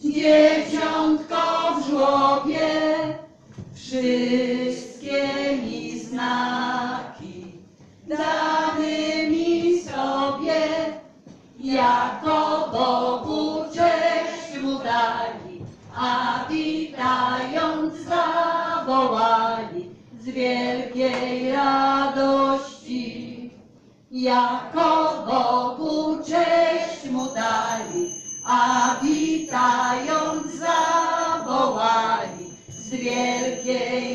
Dzieciątko w żłobie, wszystkie mi znaki damy mi sobie, jako Bogu cześć mu dali, a witając zawołali z wielkiej radości. Jako Bogu cześć mu dali, a witając zawołali z wielkiej